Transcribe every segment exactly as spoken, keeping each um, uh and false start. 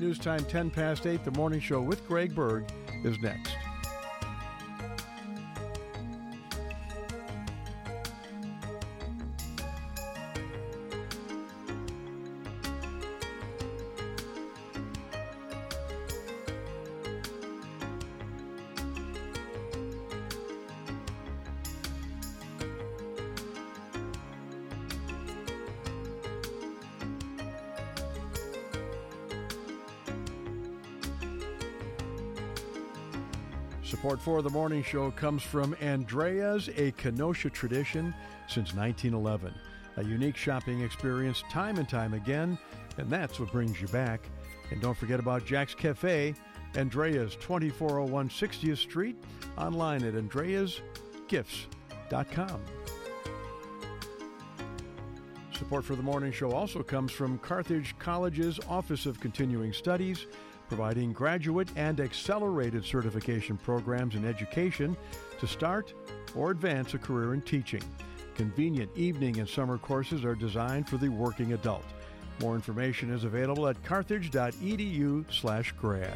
News Time, ten past eight. The Morning Show with Greg Berg is next. Support for the Morning Show comes from Andrea's, a Kenosha tradition since nineteen eleven. A unique shopping experience time and time again, and that's what brings you back. And don't forget about Jack's Cafe, Andrea's, twenty-four oh one sixtieth Street, online at andreas gifts dot com. Support for the Morning Show also comes from Carthage College's Office of Continuing Studies, providing graduate and accelerated certification programs in education to start or advance a career in teaching. Convenient evening and summer courses are designed for the working adult. More information is available at carthage.edu slash grad.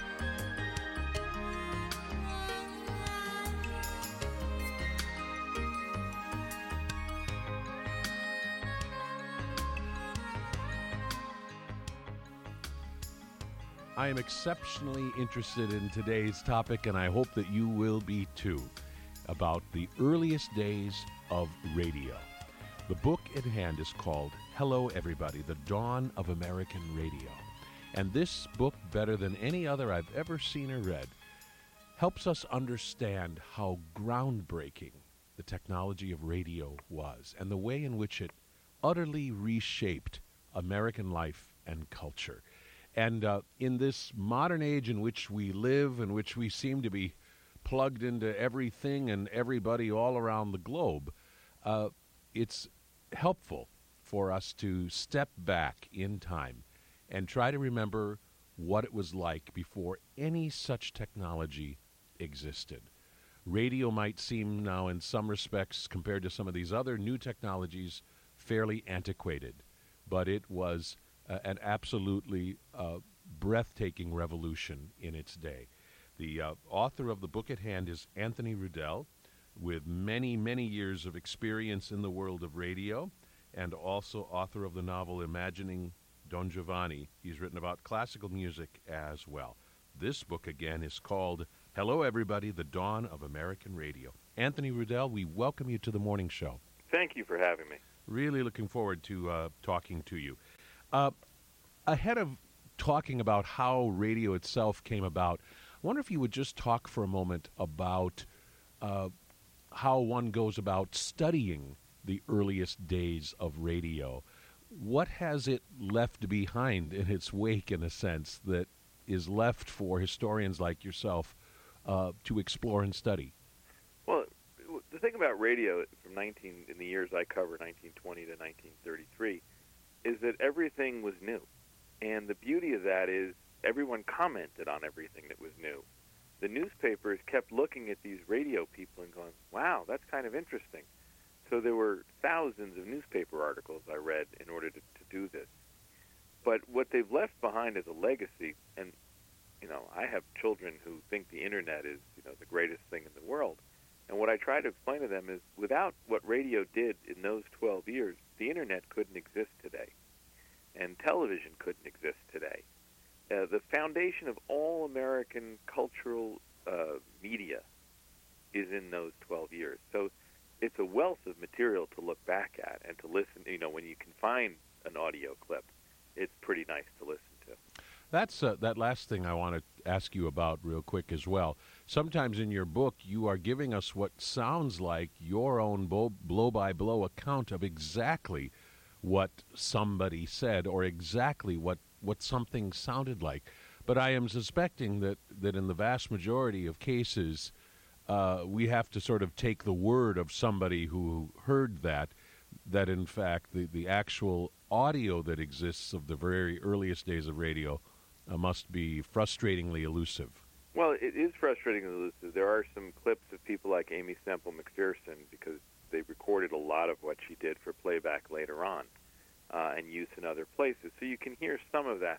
I am exceptionally interested in today's topic, and I hope that you will be too, about the earliest days of radio. The book at hand is called Hello Everybody, The Dawn of American Radio. And this book, better than any other I've ever seen or read, helps us understand how groundbreaking the technology of radio was and the way in which it utterly reshaped American life and culture. And uh, in this modern age in which we live, in which we seem to be plugged into everything and everybody all around the globe, uh, it's helpful for us to step back in time and try to remember what it was like before any such technology existed. Radio might seem now, in some respects, compared to some of these other new technologies, fairly antiquated, but it was Uh, an absolutely uh, breathtaking revolution in its day. The uh, author of the book at hand is Anthony Rudell, with many, many years of experience in the world of radio, and also author of the novel Imagining Don Giovanni. He's written about classical music as well. This book, again, is called Hello Everybody, The Dawn of American Radio. Anthony Rudell, we welcome you to the Morning Show. Thank you for having me. Really looking forward to uh, talking to you. Uh, ahead of talking about how radio itself came about, I wonder if you would just talk for a moment about uh, how one goes about studying the earliest days of radio. What has it left behind in its wake, in a sense, that is left for historians like yourself uh, to explore and study? Well, the thing about radio from nineteen in the years I cover, nineteen twenty to nineteen thirty-three, is that everything was new. And the beauty of that is everyone commented on everything that was new. The newspapers kept looking at these radio people and going, wow, that's kind of interesting. So there were thousands of newspaper articles I read in order to, to do this. But what they've left behind is a legacy. And, you know, I have children who think the Internet is, you know, the greatest thing in the world. And what I try to explain to them is without what radio did in those twelve years, the Internet couldn't exist today, and television couldn't exist today. Uh, the foundation of all American cultural uh, media is in those twelve years. So it's a wealth of material to look back at and to listen. You know, when you can find an audio clip, it's pretty nice to listen to. That's uh, that last thing I want to ask you about real quick as well. Sometimes in your book, you are giving us what sounds like your own blow-by-blow account of exactly what somebody said or exactly what, what something sounded like. But I am suspecting that, that in the vast majority of cases, uh, we have to sort of take the word of somebody who heard that, that in fact the, the actual audio that exists of the very earliest days of radio uh, must be frustratingly elusive. Well, it is frustratingly elusive. There are some clips of people like Amy Semple McPherson, because they recorded a lot of what she did for playback later on uh, and use in other places. So you can hear some of that.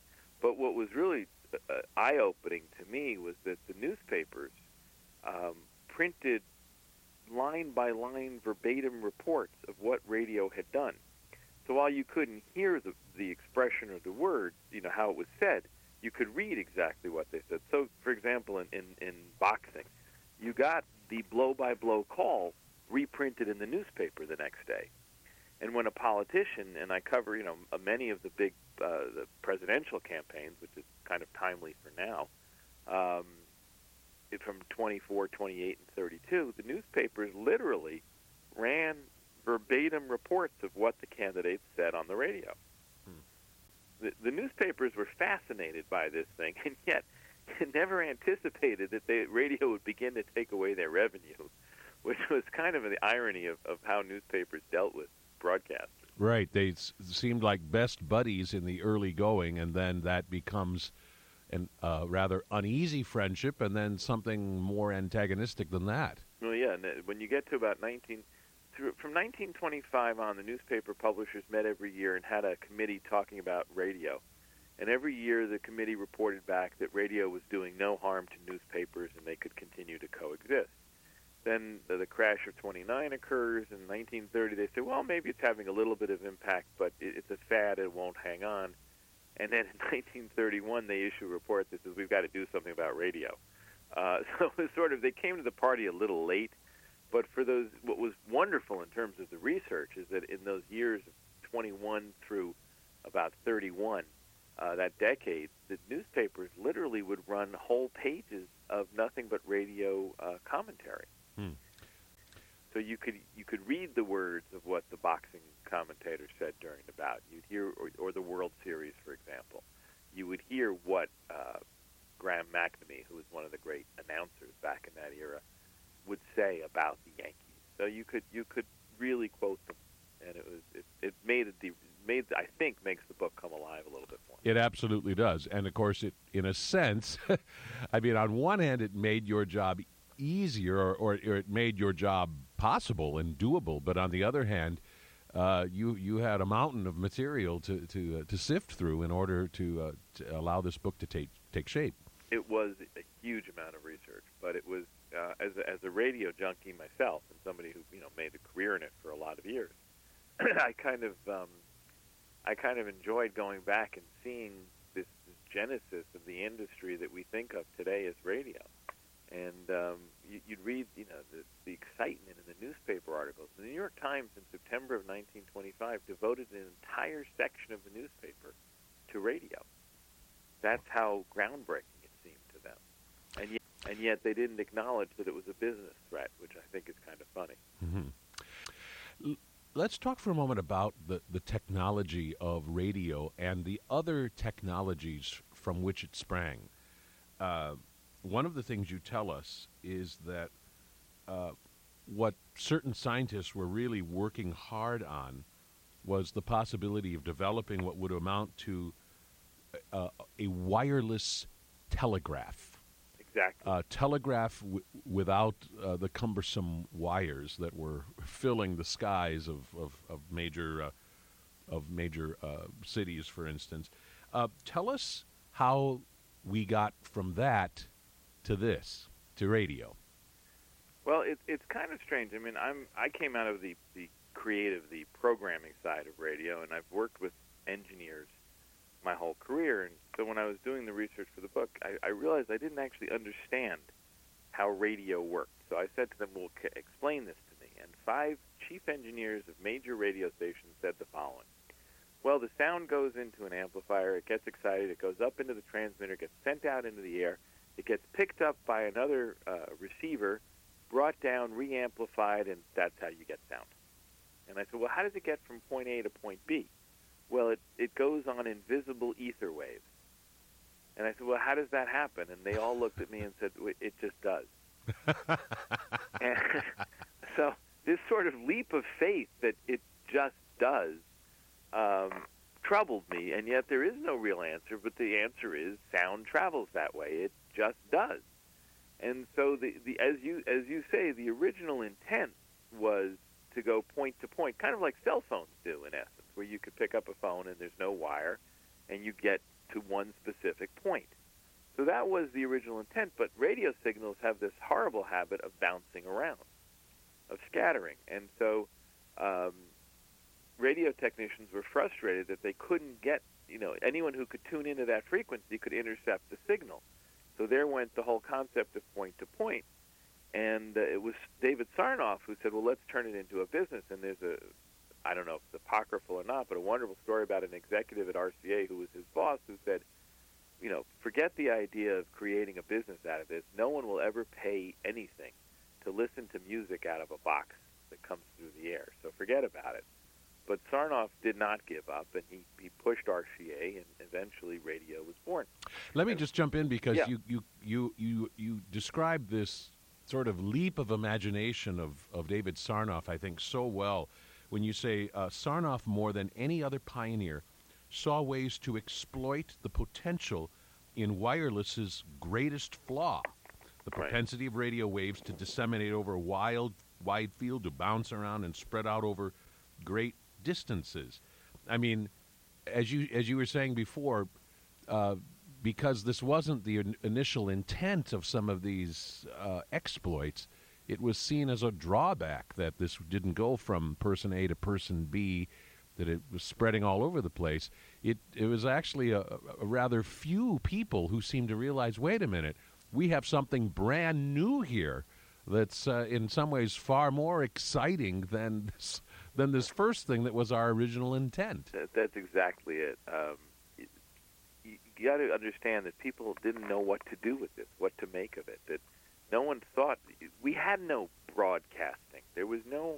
But what was really uh, eye-opening to me was that the newspapers um, printed line-by-line verbatim reports of what radio had done. So while you couldn't hear the, the expression or the word, you know, how it was said, you could read exactly what they said. So, for example, in, in, in boxing, you got the blow-by-blow call reprinted in the newspaper the next day. And when a politician, and I cover, you know, many of the big uh, the presidential campaigns, which is kind of timely for now, um, from twenty-four, twenty-eight, and thirty-two, the newspapers literally ran verbatim reports of what the candidates said on the radio. Hmm. The, the newspapers were fascinated by this thing, and yet never anticipated that the radio would begin to take away their revenue, which was kind of the irony of, of how newspapers dealt with broadcasters. Right. They s- seemed like best buddies in the early going, and then that becomes a uh, rather uneasy friendship, and then something more antagonistic than that. Well, yeah, and when you get to about nineteen... Through, from nineteen twenty-five on, the newspaper publishers met every year and had a committee talking about radio. And every year the committee reported back that radio was doing no harm to newspapers and they could continue to coexist. Then the, the crash of twenty-nine occurs. In nineteen thirty they say, well, maybe it's having a little bit of impact, but it, it's a fad, it won't hang on. And then in nineteen thirty-one they issue a report that says we've got to do something about radio. Uh, so it was sort of, they came to the party a little late. But for those, what was wonderful in terms of the research is that in those years of twenty-one through about thirty-one, uh, that decade, the newspapers literally would run whole pages of nothing but radio uh, commentary. Hmm. So you could you could read the words of what the boxing commentator said during the bout. You'd hear, or, or the World Series, for example. You would hear what uh, Graham McNamee, who was one of the great announcers back in that era, would say about the Yankees. So you could you could really quote them, and it was it, it made it the made I think makes the book come alive a little bit more. It absolutely does, and of course, it in a sense, I mean, on one hand, it made your job easier, or, or, or it made your job possible and doable. But on the other hand, uh, you you had a mountain of material to to uh, to sift through in order to, uh, to allow this book to take take shape. It was a huge amount of research, but it was uh, as a, as a radio junkie myself and somebody who you know made a career in it for a lot of years. I kind of um, I kind of enjoyed going back and seeing this, this genesis of the industry that we think of today as radio. And um, you, you'd read, you know, the, the excitement in the newspaper articles. The New York Times in September of nineteen twenty-five devoted an entire section of the newspaper to radio. That's how groundbreaking it seemed to them. And yet, and yet they didn't acknowledge that it was a business threat, which I think is kind of funny. Mm-hmm. L- let's talk for a moment about the, the technology of radio and the other technologies from which it sprang. Uh, one of the things you tell us is that uh, what certain scientists were really working hard on was the possibility of developing what would amount to uh, a wireless telegraph. Exactly. Uh, telegraph w- without uh, the cumbersome wires that were filling the skies of, of, of major uh, of major uh, cities, for instance. Uh, tell us how we got from that to this, to radio. Well, it, it's kind of strange. I mean, I'm I came out of the, the creative, the programming side of radio, and I've worked with engineers my whole career. And so when I was doing the research for the book, I, I realized I didn't actually understand how radio worked. So I said to them, well, c- explain this to me. And five chief engineers of major radio stations said the following. Well, the sound goes into an amplifier, it gets excited, it goes up into the transmitter, gets sent out into the air, it gets picked up by another uh, receiver, brought down, re-amplified, and that's how you get sound. And I said, well, how does it get from point A to point B? Well, it, it goes on invisible ether waves. And I said, well, how does that happen? And they all looked at me and said, it just does. And so this sort of leap of faith that it just does um, troubled me, and yet there is no real answer, but the answer is sound travels that way. It just does. And so, the, the as you as you say, the original intent was to go point to point, kind of like cell phones do in essence, where you could pick up a phone and there's no wire, and you get to one specific point. So that was the original intent, but radio signals have this horrible habit of bouncing around, of scattering. And so um, radio technicians were frustrated that they couldn't get, you know, anyone who could tune into that frequency could intercept the signal. So there went the whole concept of point-to-point. And uh, it was David Sarnoff who said, well, let's turn it into a business. And there's a, I don't know if it's apocryphal or not, but a wonderful story about an executive at R C A who was his boss who said, you know, forget the idea of creating a business out of this. No one will ever pay anything to listen to music out of a box that comes through the air. So forget about it. But Sarnoff did not give up, and he, he pushed R C A, and eventually radio was born. Let me and, just jump in because yeah. you, you, you, you, you described this sort of leap of imagination of, of David Sarnoff, I think, so well when you say uh, Sarnoff, more than any other pioneer, saw ways to exploit the potential in wireless's greatest flaw, the propensity right. of radio waves to disseminate over a wild, wide field, to bounce around and spread out over great distances. I mean, as you as you were saying before, uh, because this wasn't the in- initial intent of some of these uh, exploits, it was seen as a drawback that this didn't go from person A to person B, that it was spreading all over the place. It it was actually a, a rather few people who seemed to realize, wait a minute, we have something brand new here that's uh, in some ways far more exciting than this, than this first thing that was our original intent. That, that's exactly it. Um, you you got to understand that people didn't know what to do with this, what to make of it, that no one thought. We had no broadcasting. There was no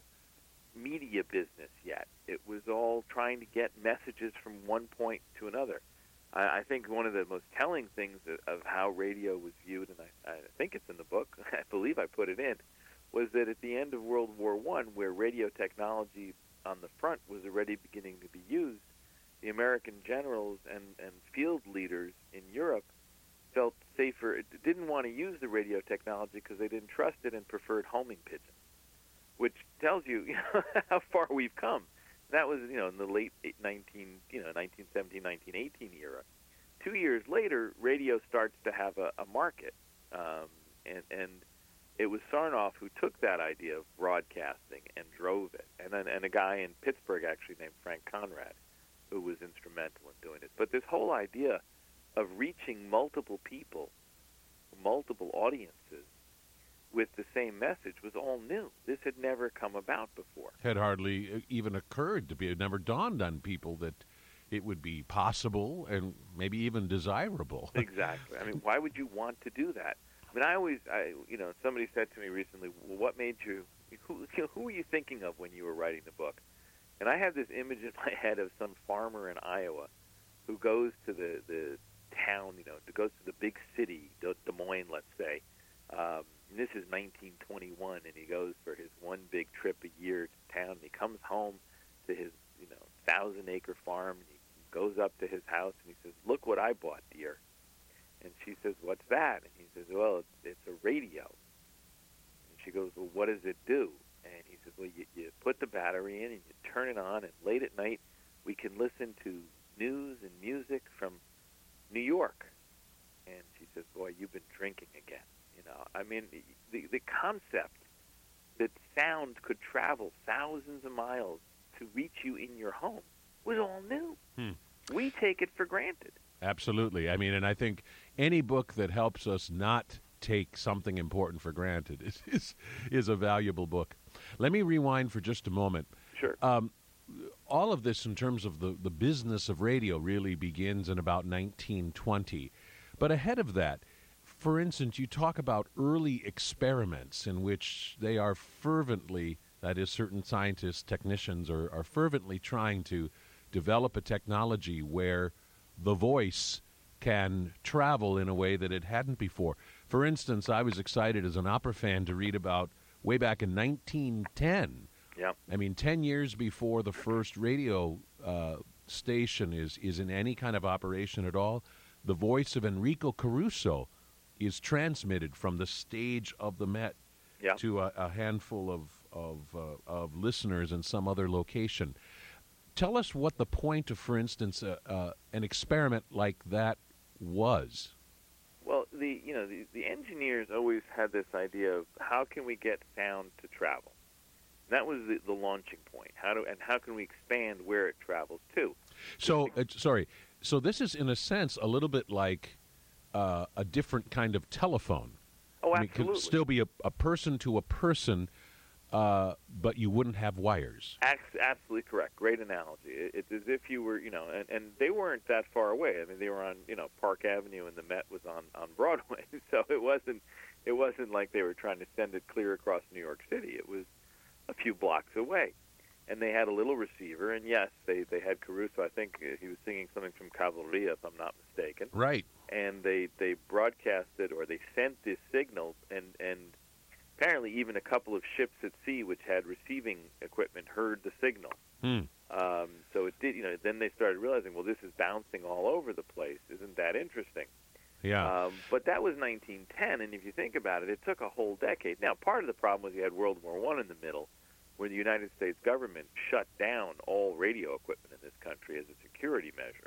media business yet. It was all trying to get messages from one point to another. I, I think one of the most telling things of, of how radio was viewed, and I, I think it's in the book, I believe I put it in, was that at the end of World War One, where radio technology on the front was already beginning to be used, the American generals and, and field leaders in Europe felt safer, didn't want to use the radio technology because they didn't trust it and preferred homing pigeons, which tells you, you know, how far we've come. That was, you know, in the late nineteen, you know, nineteen seventeen, nineteen eighteen era. Two years later, radio starts to have a, a market, um, and and it was Sarnoff who took that idea of broadcasting and drove it, and then and a guy in Pittsburgh actually named Frank Conrad, who was instrumental in doing it. But this whole idea of reaching multiple people, multiple audiences, with the same message was all new. This had never come about before. Had hardly even occurred to be, it never dawned on people that it would be possible and maybe even desirable. Exactly. I mean, why would you want to do that? I mean, I always, I, you know, somebody said to me recently, well, what made you, who, you know, who were you thinking of when you were writing the book? And I have this image in my head of some farmer in Iowa who goes to the, the town, you know, goes to the big city, Des Moines, let's say. Um, and this is nineteen twenty-one, and he goes for his one big trip a year to town. And he comes home to his, you know, thousand-acre farm, and he goes up to his house, and he says, look what I bought, dear. And she says, what's that? And he says, well, it's, it's a radio. And she goes, well, what does it do? And he says, well, you, you put the battery in, and you turn it on, and late at night we can listen to news and music from New York. And she says, boy, you've been drinking again. You know, I mean, the the concept that sound could travel thousands of miles to reach you in your home was all new. Hmm. We take it for granted. Absolutely. I mean, and I think any book that helps us not take something important for granted is is, is a valuable book. Let me rewind for just a moment. Sure. Um, all of this in terms of the, the business of radio really begins in about nineteen twenty. But ahead of that, for instance, you talk about early experiments in which they are fervently, that is, certain scientists, technicians, are, are fervently trying to develop a technology where the voice can travel in a way that it hadn't before. For instance, I was excited as an opera fan to read about way back in nineteen ten. Yeah. I mean, ten years before the first radio uh, station is, is in any kind of operation at all, the voice of Enrico Caruso is transmitted from the stage of the Met yeah. to a, a handful of of, uh, of listeners in some other location. tell us what the point of, for instance, uh, uh, an experiment like that was. Well, the you know the, the engineers always had this idea of how can we get sound to travel. That was the, the launching point. How do and how can we expand where it travels to? So, uh, sorry. So this is, in a sense, a little bit like uh, a different kind of telephone. Oh, I mean, absolutely. it could still be a, a person to a person, uh, but you wouldn't have wires. Absolutely correct. Great analogy. It's as if you were, you know, and, and they weren't that far away. I mean, they were on, you know, Park Avenue, and the Met was on, on Broadway. So it wasn't it wasn't like they were trying to send it clear across New York City. It was a few blocks away. And they had a little receiver, and yes, they, they had Caruso. I think he was singing something from Cavalria, if I'm not mistaken. Right. And they, they broadcasted, or they sent this signal, and, and apparently even a couple of ships at sea which had receiving equipment heard the signal. Hmm. Um, so it did, you know, then they started realizing, well, this is bouncing all over the place. Isn't that interesting? Yeah. Um, but that was nineteen ten, and if you think about it, it took a whole decade. Now, part of the problem was you had World War One in the middle, where the United States government shut down all radio equipment in this country as a security measure.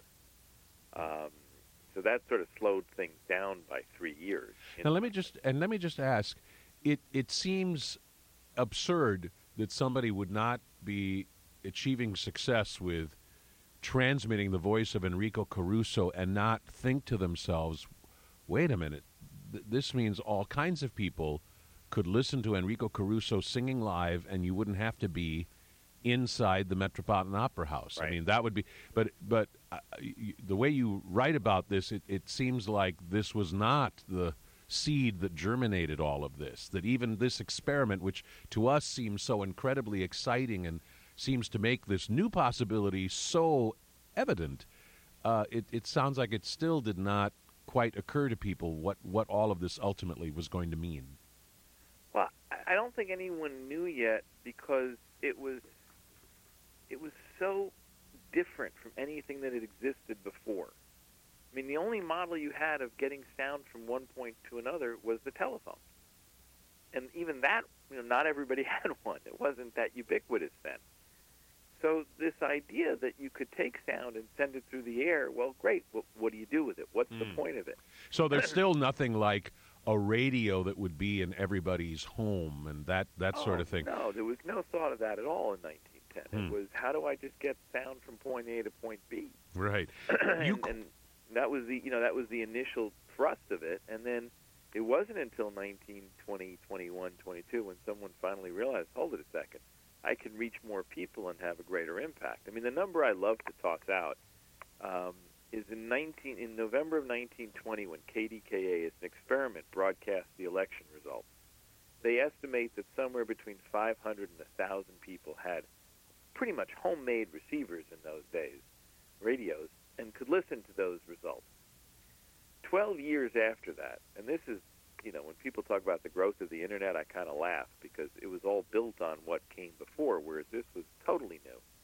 Um, so that sort of slowed things down by three years. Now let me just and let me just ask, it it seems absurd that somebody would not be achieving success with transmitting the voice of Enrico Caruso and not think to themselves, wait a minute, th- this means all kinds of people could listen to Enrico Caruso singing live, and you wouldn't have to be inside the Metropolitan Opera House. Right. I mean, that would be. But but uh, y- the way you write about this, it, it seems like this was not the seed that germinated all of this. That even this experiment, which to us seems so incredibly exciting and seems to make this new possibility so evident, uh, it, it sounds like it still did not quite occur to people what, what all of this ultimately was going to mean. Well, I don't think anyone knew yet because it was it was so different from anything that had existed before. I mean, the only model you had of getting sound from one point to another was the telephone. And even that, you know, not everybody had one. It wasn't that ubiquitous then. So this idea that you could take sound and send it through the air, well, great. What, what do you do with it? What's mm. the point of it? So there's still nothing like a radio that would be in everybody's home and that, that oh, sort of thing. No, there was no thought of that at all in nineteen ten. Hmm. It was, how do I just get sound from point A to point B? Right. and, you... and that was the, you know, that was the initial thrust of it. And then it wasn't until nineteen twenty, twenty-one, twenty-two when someone finally realized, hold it a second, I can reach more people and have a greater impact. I mean, the number I love to toss out um, is in nineteen in November of nineteen twenty, when K D K A, as an experiment, broadcast the election results. They estimate that somewhere between five hundred and one thousand people had pretty much homemade receivers in those days, radios, and could listen to those results. Twelve years after that, and this is, you know, when people talk about the growth of the Internet, I kind of laugh because it was all built on what came before, whereas this was totally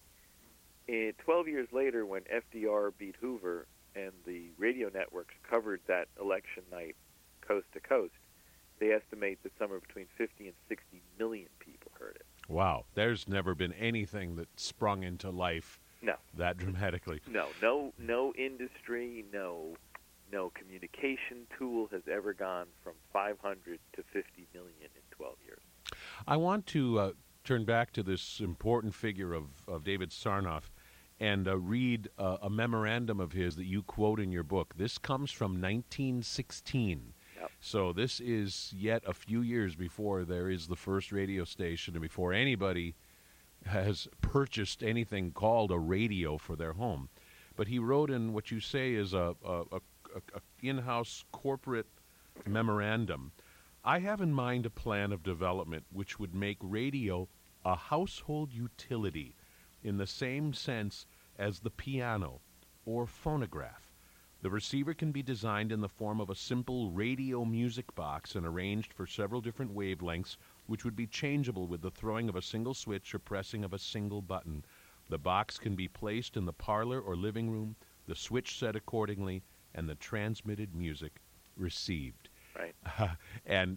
new. And twelve years later, when F D R beat Hoover and the radio networks covered that election night coast to coast, they estimate that somewhere between fifty and sixty million people heard it. Wow. There's never been anything that sprung into life no. that dramatically. No, no, no industry, no no communication tool has ever gone from five hundred to fifty million in twelve years. I want to uh, turn back to this important figure of, of David Sarnoff and uh, read uh, a memorandum of his that you quote in your book. This comes from nineteen sixteen. Yep. So this is yet a few years before there is the first radio station and before anybody has purchased anything called a radio for their home. But he wrote in what you say is a, a, a, a in-house corporate memorandum. I have in mind a plan of development which would make radio a household utility in the same sense as the piano or phonograph. The receiver can be designed in the form of a simple radio music box and arranged for several different wavelengths, which would be changeable with the throwing of a single switch or pressing of a single button. The box can be placed in the parlor or living room, the switch set accordingly, and the transmitted music received. Right. Uh, and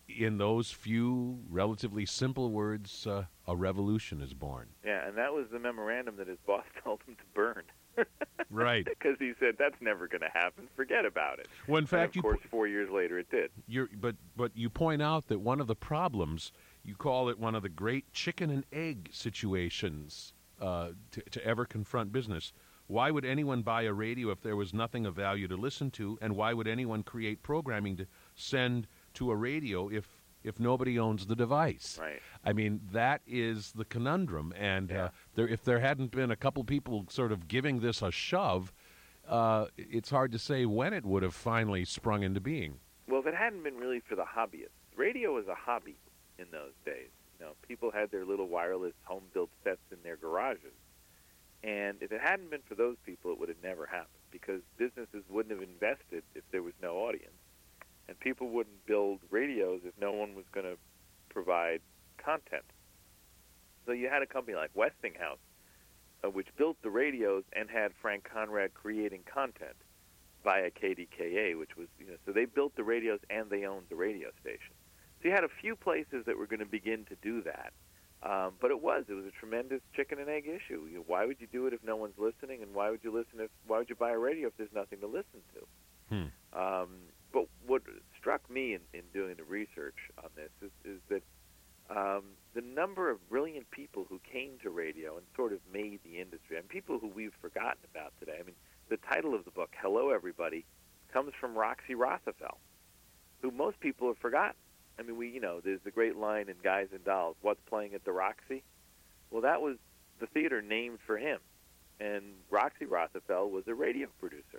in those few relatively simple words, uh, a revolution is born. Yeah, and that was the memorandum that his boss told him to burn. Right. Because he said, that's never going to happen. Forget about it. Well, in fact, and of course, you, four years later, it did. You're, but, but you point out that one of the problems, you call it one of the great chicken and egg situations uh, to, to ever confront business. Why would anyone buy a radio if there was nothing of value to listen to? And why would anyone create programming to send to a radio if if nobody owns the device? Right. I mean, that is the conundrum. And yeah. uh, there, if there hadn't been a couple people sort of giving this a shove, uh, it's hard to say when it would have finally sprung into being. Well, if it hadn't been really for the hobbyists, radio was a hobby in those days. You know, people had their little wireless home-built sets in their garages. And if it hadn't been for those people, it would have never happened, because businesses wouldn't have invested if there was no audience. And people wouldn't build radios if no one was going to provide content. So you had a company like Westinghouse, uh, which built the radios and had Frank Conrad creating content via K D K A, which was, you know, so they built the radios and they owned the radio station. So you had a few places that were going to begin to do that. Um, but it was, it was a tremendous chicken and egg issue. You know, why would you do it if no one's listening, and why would you listen if, why would you buy a radio if there's nothing to listen to? Hmm. Um, but what struck me in, in doing the research on this is, is that um, the number of brilliant people who came to radio and sort of made the industry, and people who we've forgotten about today. I mean, the title of the book, Hello Everybody, comes from Roxy Rothafel, who most people have forgotten. I mean, we, you know, there's the great line in Guys and Dolls, what's playing at the Roxy? Well, that was the theater named for him. And Roxy Rothafel was a radio producer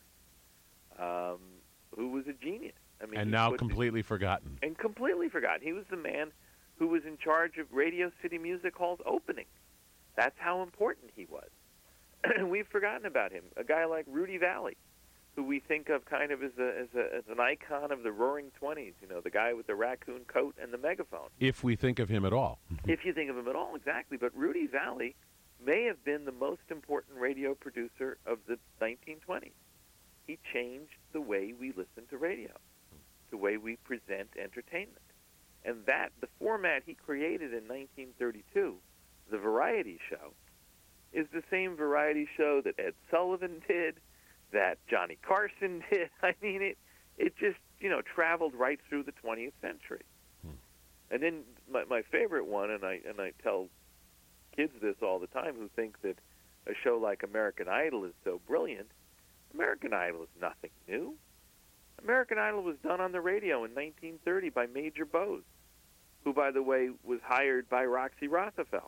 um, who was a genius. I mean, and now completely forgotten. And completely forgotten. He was the man who was in charge of Radio City Music Hall's opening. That's how important he was. We've forgotten about him. A guy like Rudy Valley, who we think of kind of as a, as a as an icon of the Roaring Twenties, you know, the guy with the raccoon coat and the megaphone. If we think of him at all. If you think of him at all, exactly. But Rudy Valley may have been the most important radio producer of the nineteen twenties. He changed the way we listen to radio, the way we present entertainment. And that, the format he created in nineteen thirty-two, the variety show, is the same variety show that Ed Sullivan did, that Johnny Carson did. I mean, it it just, you know, traveled right through the twentieth century. Hmm. And then my, my favorite one, and I and I tell kids this all the time who think that a show like American Idol is so brilliant, American Idol is nothing new. American Idol was done on the radio in nineteen thirty by Major Bowes, who, by the way, was hired by Roxy Rothafel.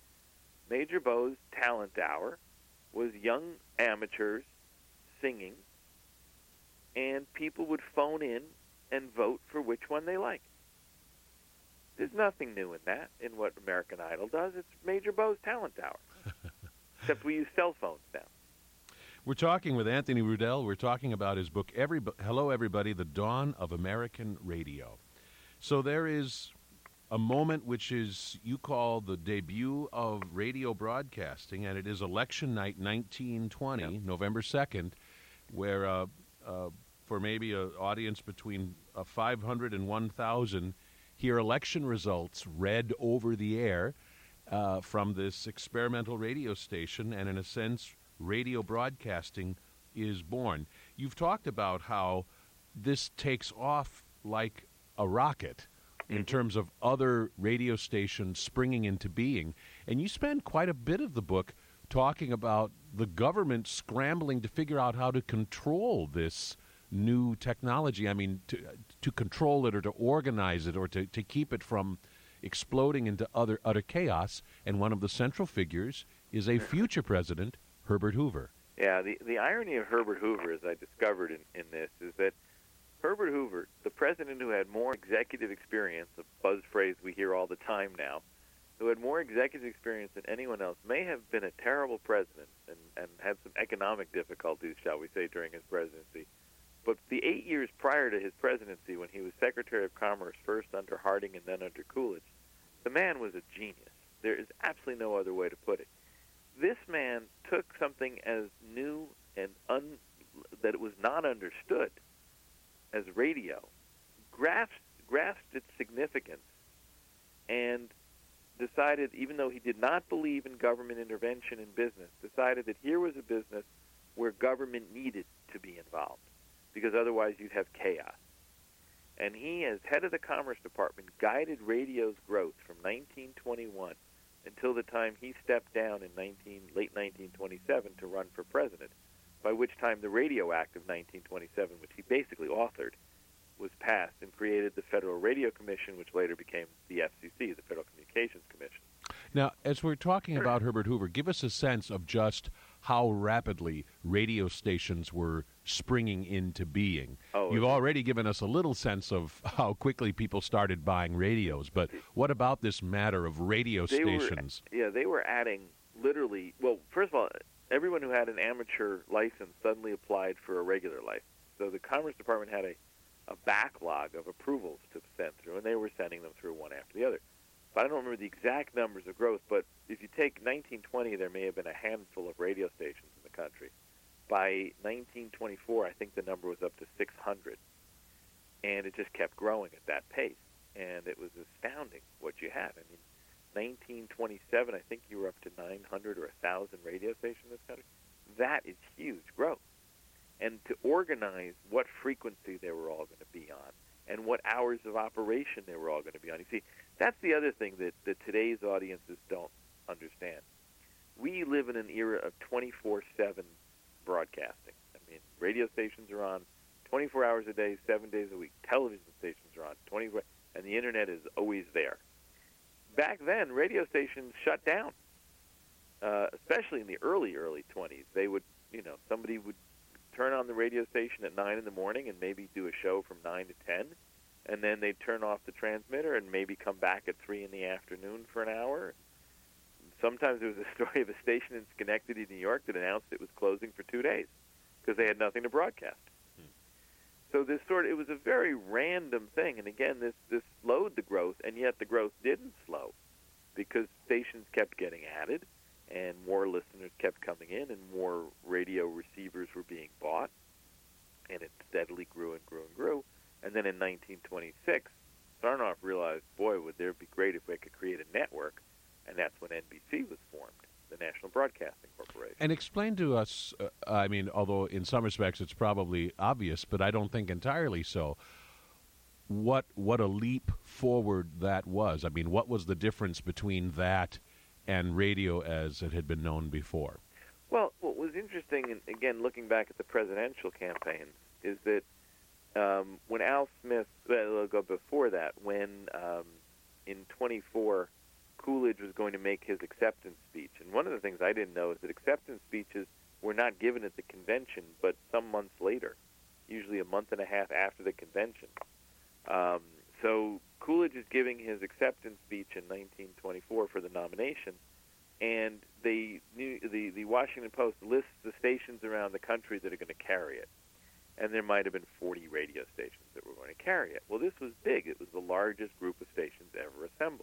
Major Bowes' talent hour was young amateurs singing, and people would phone in and vote for which one they liked. There's nothing new in that, in what American Idol does. It's Major Bowes' talent hour, except we use cell phones now. We're talking with Anthony Rudell. We're talking about his book, Every- Hello Everybody, The Dawn of American Radio. So there is a moment which is, you call the debut of radio broadcasting, and it is election night nineteen twenty, yep. November second, where uh, uh, for maybe an audience between uh, five hundred and one thousand hear election results read over the air uh, from this experimental radio station, and in a sense, radio broadcasting is born. You've talked about how this takes off like a rocket in terms of other radio stations springing into being. And you spend quite a bit of the book talking about the government scrambling to figure out how to control this new technology. I mean, to to control it or to organize it or to, to keep it from exploding into other utter chaos. And one of the central figures is a future president, Herbert Hoover. Yeah, the, the irony of Herbert Hoover, as I discovered in, in this, is that Herbert Hoover, the president who had more executive experience, a buzz phrase we hear all the time now, who had more executive experience than anyone else, may have been a terrible president and, and had some economic difficulties, shall we say, during his presidency. But the eight years prior to his presidency, when he was Secretary of Commerce, first under Harding and then under Coolidge, the man was a genius. There is absolutely no other way to put it. This man took something as new and un, that it was not understood as radio, grasped, grasped its significance and decided, even though he did not believe in government intervention in business, decided that here was a business where government needed to be involved, because otherwise you'd have chaos. And he, as head of the Commerce Department, guided radio's growth from nineteen twenty-one until the time he stepped down in nineteen, late nineteen twenty-seven to run for president, by which time the Radio Act of nineteen twenty-seven, which he basically authored, was passed and created the Federal Radio Commission, which later became the F C C, the Federal Communications Commission. Now, as we're talking about Herbert Hoover, give us a sense of just how rapidly radio stations were springing into being. Oh, You've already given us a little sense of how quickly people started buying radios, but what about this matter of radio they stations? Were, yeah, they were adding literally, well, first of all, everyone who had an amateur license suddenly applied for a regular license. So the Commerce Department had a, a backlog of approvals to send through, and they were sending them through one after the other. But I don't remember the exact numbers of growth, but if you take nineteen twenty, there may have been a handful of radio stations in the country. By nineteen twenty-four, I think the number was up to six hundred, and it just kept growing at that pace, and it was astounding what you had. I mean, nineteen twenty-seven, I think you were up to nine hundred or one thousand radio stations in this country. That is huge growth. And to organize what frequency they were all going to be on and what hours of operation they were all going to be on. You see, that's the other thing that, that today's audiences don't understand. We live in an era of twenty-four seven broadcasting. I mean, radio stations are on twenty-four hours a day, seven days a week. Television stations are on twenty-four, and the Internet is always there. Back then, radio stations shut down, uh, especially in the early, early twenties. They would, you know, somebody would turn on the radio station at nine in the morning and maybe do a show from nine to ten, and then they'd turn off the transmitter and maybe come back at three in the afternoon for an hour. Sometimes there was a story of a station in Schenectady, New York, that announced it was closing for two days because they had nothing to broadcast. Hmm. So this sort of, it was a very random thing, and again, this, this slowed the growth, and yet the growth didn't slow because stations kept getting added, and more listeners kept coming in, and more radio receivers were being bought, and it steadily grew and grew and grew. And then in nineteen twenty-six, Sarnoff realized, boy, would there be great if we could create a network, and that's when N B C was formed, the National Broadcasting Corporation. And explain to us, uh, I mean, although in some respects it's probably obvious, but I don't think entirely so, what what a leap forward that was. I mean, what was the difference between that and radio as it had been known before? Well, what was interesting, and again, looking back at the presidential campaigns, is that um, when Al Smith, well, go before that, when um, in twenty-four, Coolidge was going to make his acceptance speech. And one of the things I didn't know is that acceptance speeches were not given at the convention, but some months later, usually a month and a half after the convention. Um, so Coolidge is giving his acceptance speech in nineteen twenty-four for the nomination, and they, the, the Washington Post lists the stations around the country that are going to carry it. And there might have been forty radio stations that were going to carry it. Well, this was big. It was the largest group of stations ever assembled.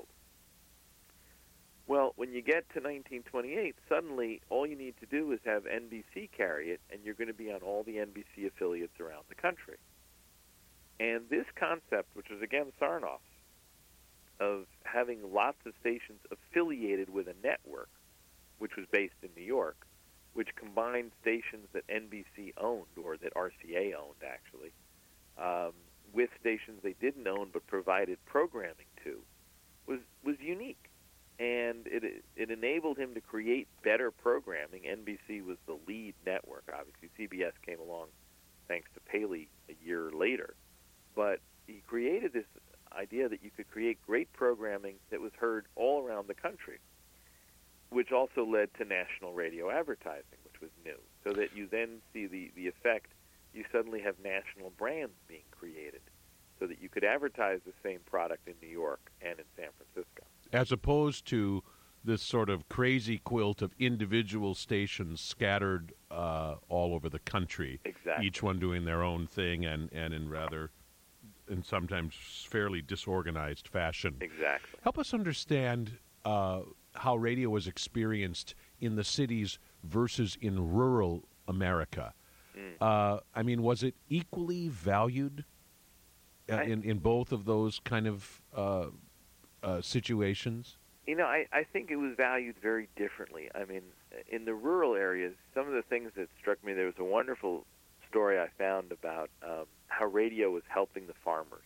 Well, when you get to nineteen twenty-eight, suddenly all you need to do is have N B C carry it, and you're going to be on all the N B C affiliates around the country. And this concept, which was again Sarnoff's, of having lots of stations affiliated with a network, which was based in New York, which combined stations that N B C owned, or that R C A owned, actually, um, with stations they didn't own but provided programming to, was was unique. And it it enabled him to create better programming. N B C was the lead network. Obviously, C B S came along thanks to Paley a year later. But he created this idea that you could create great programming that was heard all around the country, which also led to national radio advertising, which was new. So that you then see the, the effect, you suddenly have national brands being created so that you could advertise the same product in New York and in San Francisco. As opposed to this sort of crazy quilt of individual stations scattered uh, all over the country. Exactly. Each one doing their own thing and, and in rather, and sometimes fairly disorganized fashion. Exactly. Help us understand uh, how radio was experienced in the cities versus in rural America. Mm. Uh, I mean, was it equally valued? uh, I, in, in both of those kind of uh, uh, situations? You know, I, I think it was valued very differently. I mean, in the rural areas, some of the things that struck me, there was a wonderful story I found about um, how radio was helping the farmers.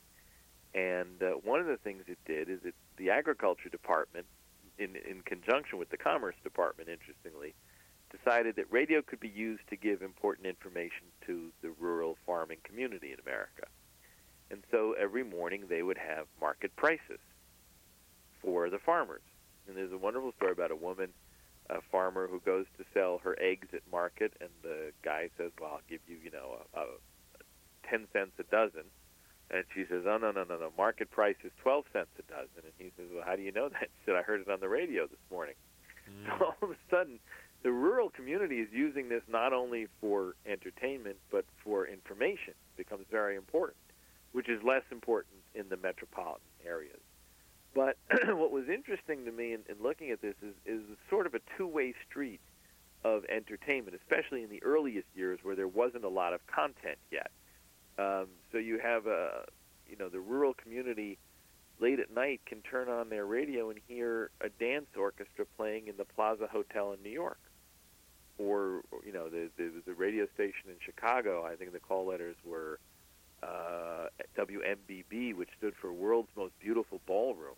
And uh, one of the things it did is that the agriculture department, in, in conjunction with the commerce department, interestingly, decided that radio could be used to give important information to the rural farming community in America. And so every morning they would have market prices for the farmers. And there's a wonderful story about a woman, a farmer who goes to sell her eggs at market, and the guy says, well, I'll give you, you know, a, a ten cents a dozen. And she says, oh, no, no, no, no, market price is twelve cents a dozen. And he says, well, how do you know that? She said, I heard it on the radio this morning. Mm. So all of a sudden, the rural community is using this not only for entertainment, but for information. It becomes very important, which is less important in the metropolitan areas. But what was interesting to me in, in looking at this is, is sort of a two-way street of entertainment, especially in the earliest years where there wasn't a lot of content yet. Um, so you have, a, you know, the rural community late at night can turn on their radio and hear a dance orchestra playing in the Plaza Hotel in New York. Or, you know, there was a radio station in Chicago. I think the call letters were uh, W M B B, which stood for World's Most Beautiful Ballroom.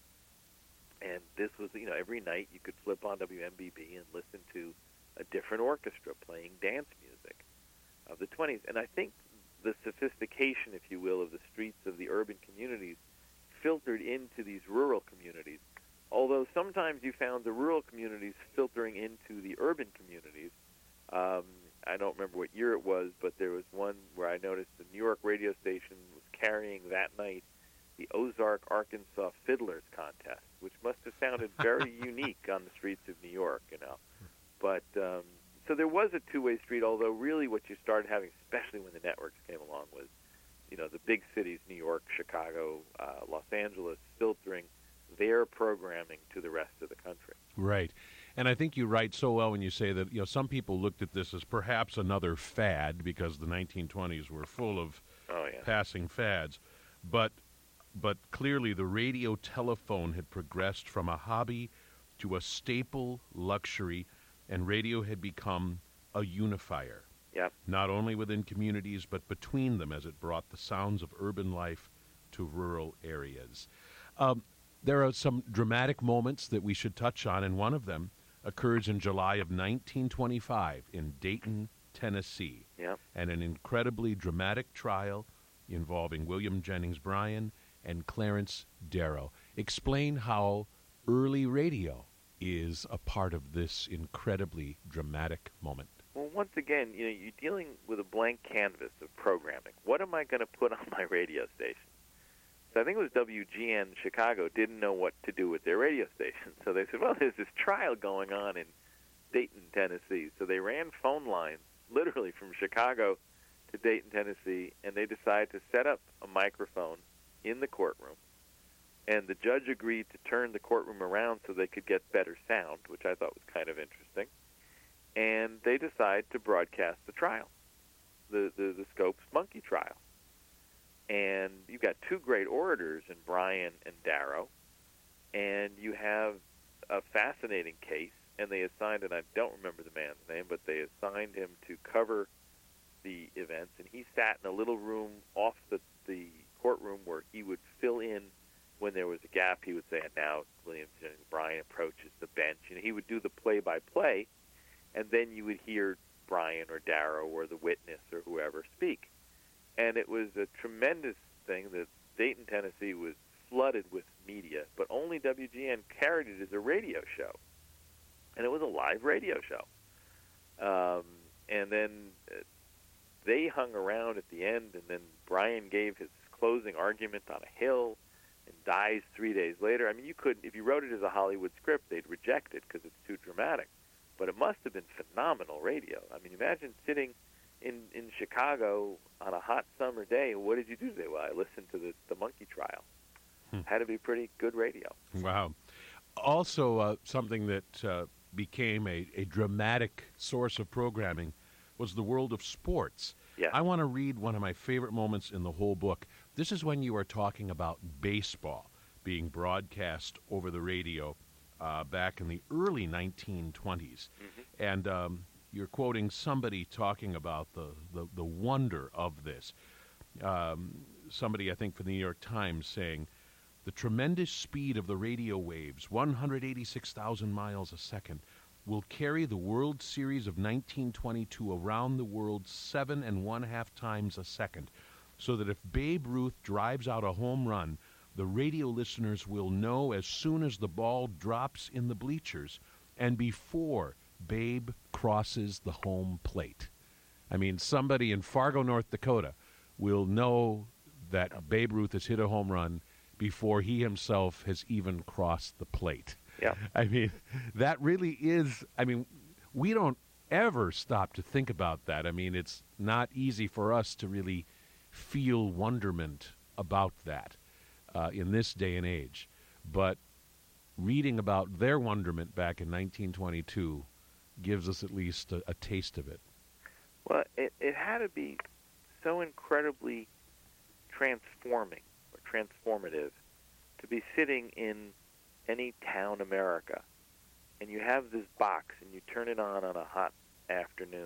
And this was, you know, every night you could flip on W M B B and listen to a different orchestra playing dance music of the twenties. And I think the sophistication, if you will, of the streets of the urban communities filtered into these rural communities. Although sometimes you found the rural communities filtering into the urban communities. Um, I don't remember what year it was, but there was one where I noticed the New York radio station was carrying that night the Ozark, Arkansas Fiddlers Contest, which must have sounded very unique on the streets of New York, you know. But um, so there was a two-way street, although really what you started having, especially when the networks came along, was, you know, the big cities, New York, Chicago, uh, Los Angeles, filtering their programming to the rest of the country. Right. And I think you write so well when you say that, you know, some people looked at this as perhaps another fad because the nineteen twenties were full of oh, yeah. passing fads. But but clearly the radio telephone had progressed from a hobby to a staple luxury, and radio had become a unifier. Yep. Not only within communities, but between them as it brought the sounds of urban life to rural areas. Um, there are some dramatic moments that we should touch on, and one of them occurs in July of nineteen twenty-five in Dayton, Tennessee. Yep. And an incredibly dramatic trial involving William Jennings Bryan and Clarence Darrow. Explain how early radio is a part of this incredibly dramatic moment. Well, once again, you know, you're dealing with a blank canvas of programming. What am I going to put on my radio station? So I think it was W G N Chicago didn't know what to do with their radio station. So they said, well, there's this trial going on in Dayton, Tennessee. So they ran phone lines literally from Chicago to Dayton, Tennessee, and they decided to set up a microphone in the courtroom. And the judge agreed to turn the courtroom around so they could get better sound, which I thought was kind of interesting. And they decided to broadcast the trial, the, the, the Scopes monkey trial. And you've got two great orators in Bryan and Darrow, and you have a fascinating case, and they assigned, and I don't remember the man's name, but they assigned him to cover the events, and he sat in a little room off the, the courtroom where he would fill in when there was a gap. He would say, and now William Jennings Bryan approaches the bench, and he would do the play-by-play, and then you would hear Bryan or Darrow or the witness or whoever speak. And it was a tremendous thing that Dayton, Tennessee was flooded with media, but only W G N carried it as a radio show. And it was a live radio show. Um, and then uh, they hung around at the end, and then Bryan gave his closing argument on a hill and dies three days later. I mean, you couldn't, if you wrote it as a Hollywood script, they'd reject it because it's too dramatic. But it must have been phenomenal radio. I mean, imagine sitting in, in Chicago on a hot summer day. What did you do today? Well, I listened to the, the monkey trial. Hmm. Had to be pretty good radio. Wow. Also, uh, something that uh, became a, a dramatic source of programming was the world of sports. Yeah. I want to read one of my favorite moments in the whole book. This is when you are talking about baseball being broadcast over the radio uh, back in the early nineteen twenties. Mm-hmm. And um, you're quoting somebody talking about the, the, the wonder of this. Um, somebody, I think, from the New York Times saying, the tremendous speed of the radio waves, one hundred eighty-six thousand miles a second, will carry the World Series of nineteen twenty-two around the world seven and one half times a second, so that if Babe Ruth drives out a home run, the radio listeners will know as soon as the ball drops in the bleachers and before Babe crosses the home plate. I mean, somebody in Fargo, North Dakota will know that Babe Ruth has hit a home run before he himself has even crossed the plate. Yeah. I mean, that really is, I mean, we don't ever stop to think about that. I mean, it's not easy for us to really feel wonderment about that uh, in this day and age. But reading about their wonderment back in nineteen twenty-two gives us at least a, a taste of it. Well, it, it had to be so incredibly transforming or transformative to be sitting in any town America, and you have this box, and you turn it on on a hot afternoon,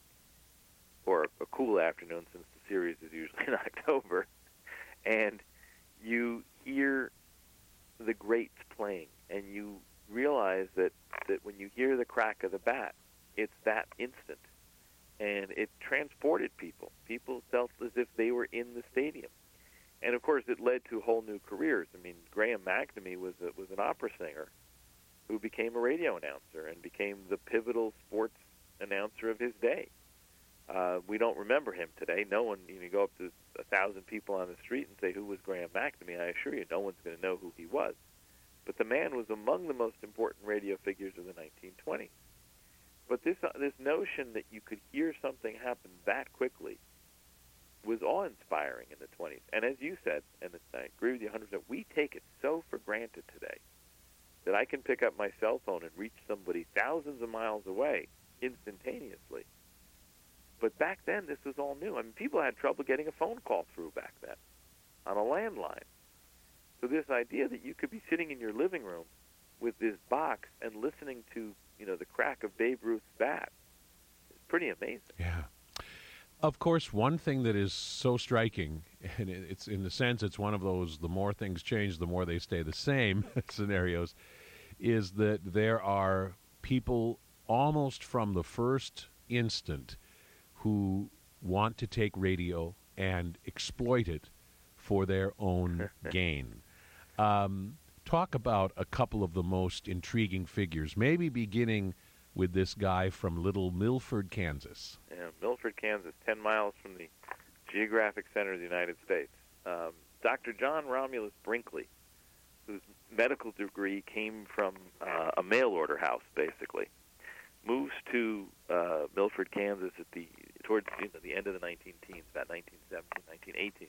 or a cool afternoon since the series is usually in October, and you hear the greats playing, and you realize that, that when you hear the crack of the bat, it's that instant. And it transported people. People felt as if they were in the stadium. And, of course, it led to whole new careers. I mean, Graham McNamee was a, was an opera singer who became a radio announcer and became the pivotal sports announcer of his day. Uh, we don't remember him today. No one, you know, you go up to a thousand people on the street and say, who was Graham McNamee? I assure you, no one's going to know who he was. But the man was among the most important radio figures of the nineteen twenties. But this uh, this notion that you could hear something happen that quickly was awe-inspiring in the twenties. And as you said, and I agree with you one hundred percent, we take it so for granted today that I can pick up my cell phone and reach somebody thousands of miles away instantaneously. But back then, this was all new. I mean, people had trouble getting a phone call through back then on a landline. So this idea that you could be sitting in your living room with this box and listening to, you know, the crack of Babe Ruth's bat is pretty amazing. Yeah. Of course, one thing that is so striking, and it's in the sense it's one of those the more things change, the more they stay the same scenarios, is that there are people almost from the first instant who want to take radio and exploit it for their own gain. Um, talk about a couple of the most intriguing figures, maybe beginning with this guy from Little Milford, Kansas. Yeah, Milford, Kansas, ten miles from the geographic center of the United States. Um, Doctor John Romulus Brinkley, whose medical degree came from uh, a mail-order house, basically, moves to uh, Milford, Kansas at the towards you know, the end of the nineteen teens, about nineteen seventeen, nineteen eighteen.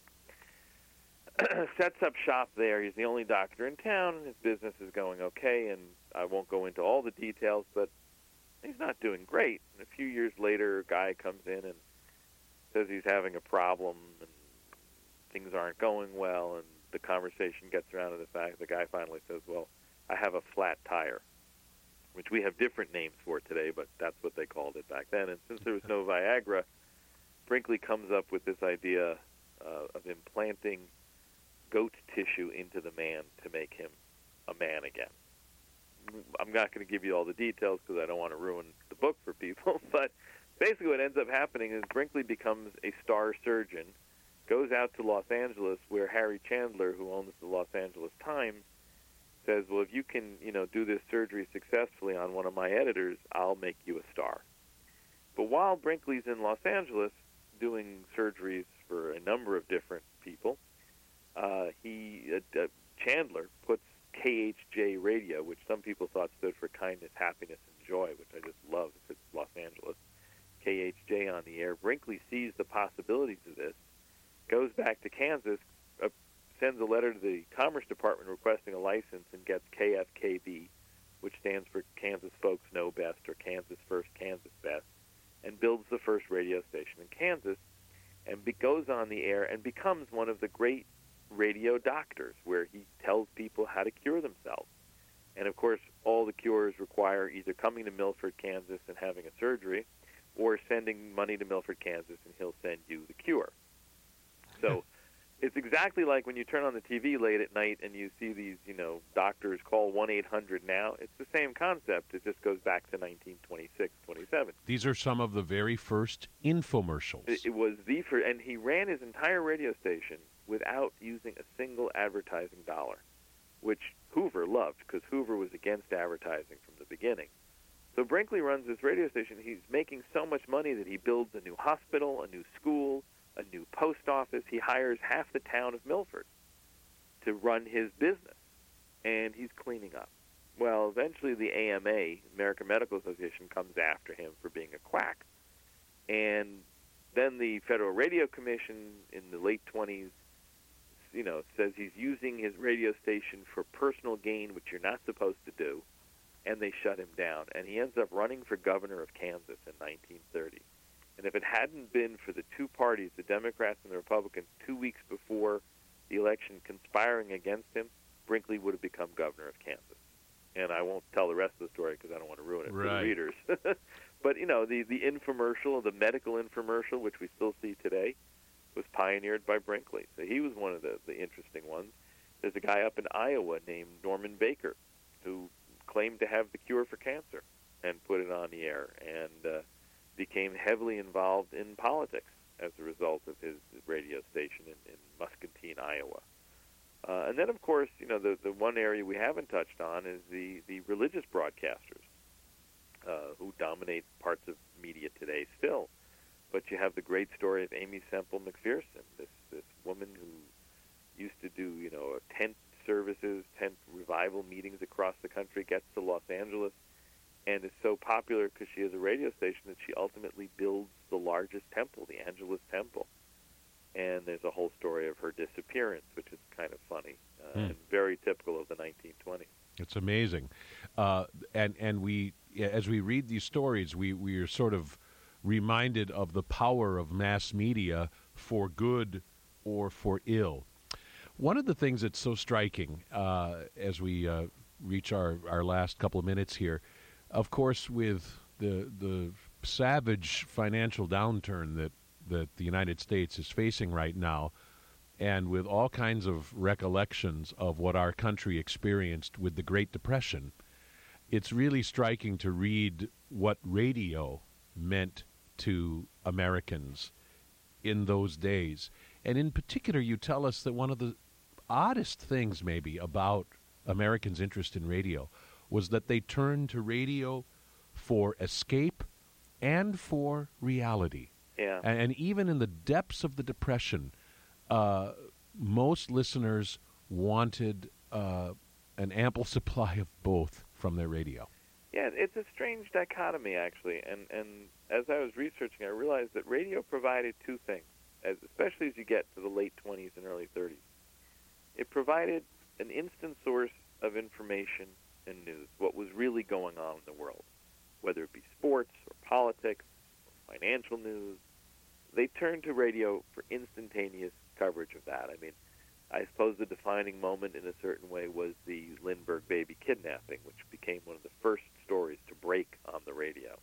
Sets up shop there. He's the only doctor in town. His business is going okay, and I won't go into all the details, but he's not doing great. And a few years later, a guy comes in and says he's having a problem, and things aren't going well, and the conversation gets around to the fact the guy finally says, well, I have a flat tire, which we have different names for today, but that's what they called it back then. And since there was no Viagra, Brinkley comes up with this idea uh, of implanting goat tissue into the man to make him a man again. I'm not going to give you all the details because I don't want to ruin the book for people, but basically what ends up happening is Brinkley becomes a star surgeon, goes out to Los Angeles where Harry Chandler, who owns the Los Angeles Times, says, well, if you can, you know, do this surgery successfully on one of my editors, I'll make you a star. But while Brinkley's in Los Angeles doing surgeries for a number of different people, uh, he uh, uh, Chandler puts K H J Radio, which some people thought stood for kindness, happiness, and joy, which I just love. It's Los Angeles. K H J on the air. Brinkley sees the possibilities of this, goes back to Kansas, uh, sends a letter to the Commerce Department requesting a license, and gets K F K B, which stands for Kansas Folks Know Best, or Kansas First, Kansas Best, and builds the first radio station in Kansas. on the air and becomes one of the great radio doctors, where he tells people how to cure themselves. And, of course, all the cures require either coming to Milford, Kansas and having a surgery, or sending money to Milford, Kansas, and he'll send you the cure. So it's exactly like when you turn on the T V late at night and you see these, you know, doctors call one eight hundred now. It's the same concept. It just goes back to nineteen twenty-six, twenty-seven. These are some of the very first infomercials. It, it was the first, and he ran his entire radio station without using a single advertising dollar, which Hoover loved, because Hoover was against advertising from the beginning. So Brinkley runs this radio station. He's making so much money that he builds a new hospital, a new school, a new post office. He hires half the town of Milford to run his business, and he's cleaning up. Well, eventually the A M A, American Medical Association, comes after him for being a quack. And then the Federal Radio Commission in the late twenties, you know, says he's using his radio station for personal gain, which you're not supposed to do, and they shut him down. And he ends up running for governor of Kansas in nineteen thirty. And if it hadn't been for the two parties, the Democrats and the Republicans, two weeks before the election conspiring against him, Brinkley would have become governor of Kansas. And I won't tell the rest of the story because I don't want to ruin it Right. for the readers. But, you know, the, the infomercial, the medical infomercial, which we still see today, was pioneered by Brinkley. So he was one of the, the interesting ones. There's a guy up in Iowa named Norman Baker who claimed to have the cure for cancer and put it on the air, and uh, became heavily involved in politics as a result of his radio station in, in Muscatine, Iowa. Uh, and then, of course, you know, the, the one area we haven't touched on is the, the religious broadcasters uh, who dominate parts of media today still. But you have the great story of Amy Semple McPherson, this this woman who used to do, you know, tent services, tent revival meetings across the country, gets to Los Angeles, and is so popular because she has a radio station that she ultimately builds the largest temple, the Angelus Temple. And there's a whole story of her disappearance, which is kind of funny uh, Hmm. and very typical of the nineteen twenties. It's amazing. Uh, and and we, as we read these stories, we, we are sort of reminded of the power of mass media for good or for ill. One of the things that's so striking uh, as we uh, reach our, our last couple of minutes here, of course, with the the savage financial downturn that, that the United States is facing right now, and with all kinds of recollections of what our country experienced with the Great Depression, it's really striking to read what radio meant to Americans in those days. And in particular, you tell us that one of the oddest things maybe about Americans' interest in radio was that they turned to radio for escape and for reality. Yeah. And, and even in the depths of the Depression, uh, most listeners wanted uh, an ample supply of both from their radio. Yeah, it's a strange dichotomy, actually. And, and as I was researching, I realized that radio provided two things, as, especially as you get to the late twenties and early thirties. It provided an instant source of information and news, what was really going on in the world, whether it be sports or politics or financial news. They turned to radio for instantaneous coverage of that. I mean, I suppose the defining moment in a certain way was the Lindbergh baby kidnapping, which became one of the first stories to break on the radio.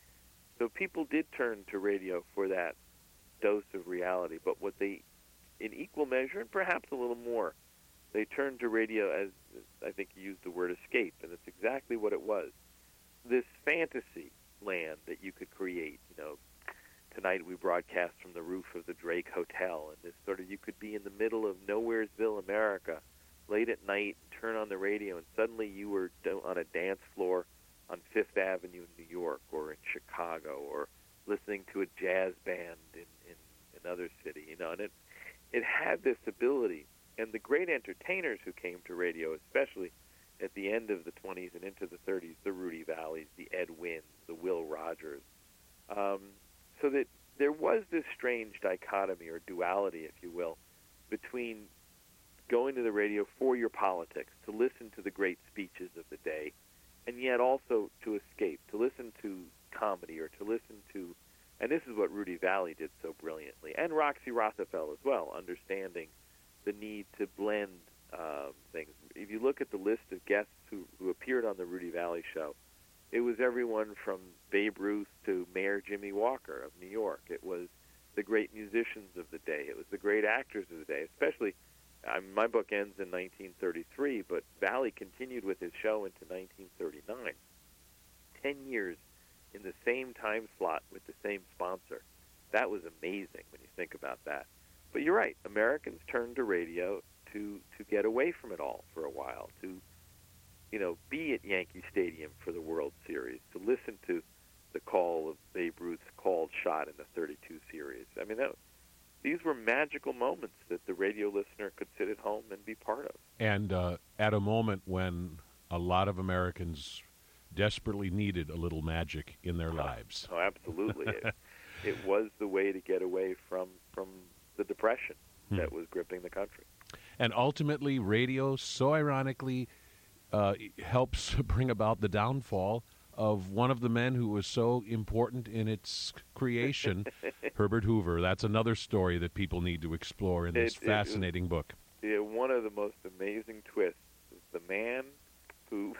So people did turn to radio for that dose of reality, but what they, in equal measure, and perhaps a little more, they turned to radio as, I think you used the word escape, and it's exactly what it was. This fantasy land that you could create, you know, tonight we broadcast from the roof of the Drake Hotel, and this sort of, you could be in the middle of Nowheresville, America, late at night, turn on the radio, and suddenly you were on a dance floor on Fifth Avenue in New York or in Chicago, or listening to a jazz band in, in another city, you know, and it, it had this ability. And the great entertainers who came to radio, especially at the end of the twenties and into the thirties, the Rudy Valleys, the Ed Winns, the Will Rogers, um, so that there was this strange dichotomy or duality, if you will, between going to the radio for your politics, to listen to the great speeches of the day, and yet also to escape, to listen to comedy or to listen to And this is what Rudy Vallée did so brilliantly, and Roxy Rothafel as well, understanding the need to blend um, things. If you look at the list of guests who, who appeared on the Rudy Vallée show, it was everyone from Babe Ruth to Mayor Jimmy Walker of New York. It was the great musicians of the day. It was the great actors of the day, especially, um, my book ends in nineteen thirty-three, but Vallée continued with his show into nineteen thirty-nine. Ten years in the same time slot with the same sponsor. That was amazing when you think about that. But you're right, Americans turned to radio to, to get away from it all for a while, to, you know, be at Yankee Stadium for the World Series, to listen to the call of Babe Ruth's called shot in the thirty-two series. I mean, that, these were magical moments that the radio listener could sit at home and be part of. And uh, at a moment when a lot of Americans desperately needed a little magic in their lives. Oh, absolutely. it, it was the way to get away from, from the depression hmm. that was gripping the country. And ultimately, radio, so ironically, uh, helps bring about the downfall of one of the men who was so important in its creation, Herbert Hoover. That's another story that people need to explore in this it, fascinating it, book. Yeah, one of the most amazing twists is the man who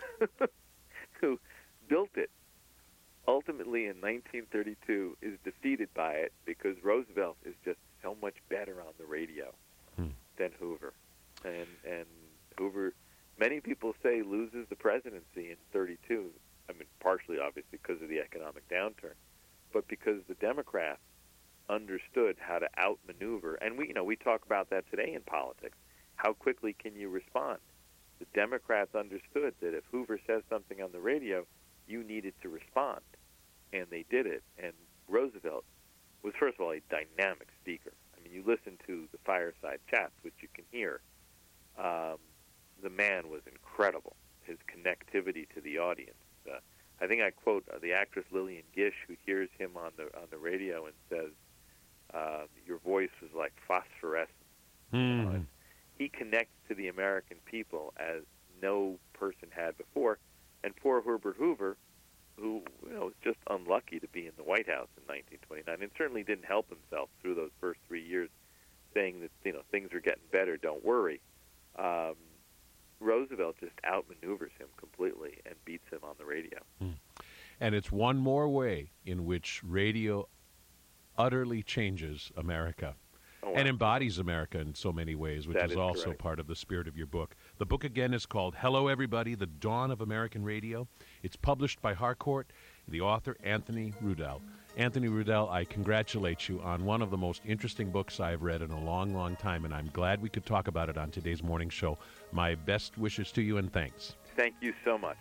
who built it, ultimately in nineteen thirty-two, is defeated by it because Roosevelt is just so much better on the radio hmm. than Hoover. And, and Hoover, many people say, loses the presidency in thirty-two. I mean, partially, obviously, because of the economic downturn, but because the Democrats understood how to outmaneuver. And we, you know, we talk about that today in politics. How quickly can you respond? The Democrats understood that if Hoover says something on the radio, you needed to respond, and they did it. And Roosevelt was, first of all, a dynamic speaker. I mean, you listen to the fireside chats, which you can hear. Um, the man was incredible. His connectivity to the audience. Uh, I think I quote uh, the actress Lillian Gish, who hears him on the on the radio and says, uh, "Your voice was like phosphorescent." Mm. Uh, he connects to the American people as no person had before. And poor Herbert Hoover, who you know was just unlucky to be in the White House in nineteen twenty-nine, and certainly didn't help himself through those first three years, saying that you know things are getting better, don't worry. Um, Roosevelt just outmaneuvers him completely and beats him on the radio. Mm. And it's one more way in which radio utterly changes America. Oh, wow. And embodies America in so many ways, which That is, is also correct. part of the spirit of your book. The book, again, is called Hello, Everybody, The Dawn of American Radio. It's published by Harcourt, the author, Anthony Rudell. Anthony Rudell, I congratulate you on one of the most interesting books I've read in a long, long time, and I'm glad we could talk about it on today's morning show. My best wishes to you, and thanks. Thank you so much.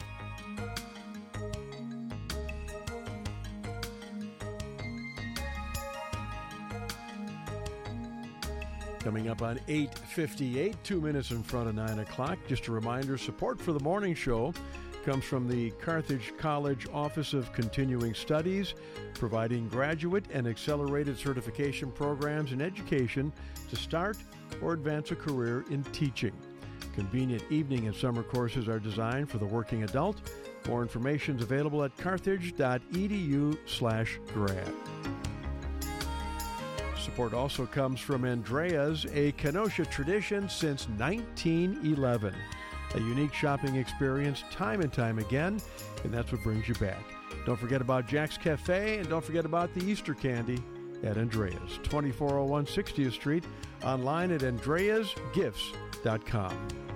Coming up on eight fifty-eight, two minutes in front of nine o'clock. Just a reminder, support for the morning show comes from the Carthage College Office of Continuing Studies, providing graduate and accelerated certification programs in education to start or advance a career in teaching. Convenient evening and summer courses are designed for the working adult. More information is available at carthage.edu slash grad. Support also comes from Andrea's, a Kenosha tradition since nineteen eleven. A unique shopping experience time and time again, and that's what brings you back. Don't forget about Jack's Cafe, and don't forget about the Easter candy at Andrea's, twenty-four oh one sixtieth Street, online at andreas gifts dot com.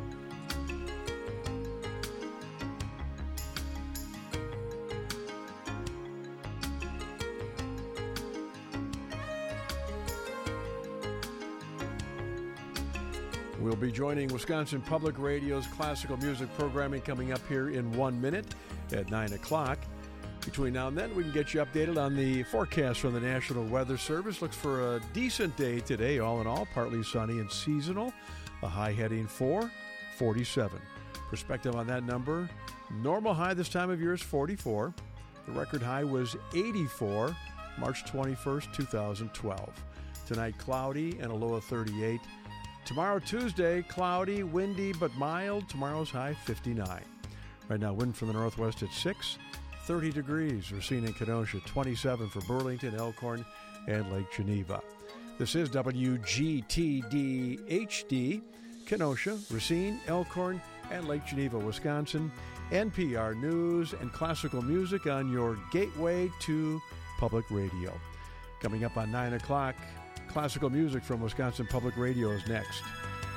We'll be joining Wisconsin Public Radio's classical music programming coming up here in one minute at nine o'clock. Between now and then, we can get you updated on the forecast from the National Weather Service. Looks for a decent day today, all in all, partly sunny and seasonal. A high heading for forty-seven. Perspective on that number, normal high this time of year is forty-four. The record high was eighty-four, March twenty-first, two thousand twelve. Tonight, cloudy and a low of thirty-eight. Tomorrow, Tuesday, cloudy, windy, but mild. Tomorrow's high, fifty-nine. Right now, wind from the northwest at six, thirty degrees. Racine and Kenosha, twenty-seven for Burlington, Elkhorn, and Lake Geneva. This is W G T D H D, Kenosha, Racine, Elkhorn, and Lake Geneva, Wisconsin. N P R News and classical music on your gateway to public radio. Coming up on nine o'clock, classical music from Wisconsin Public Radio is next.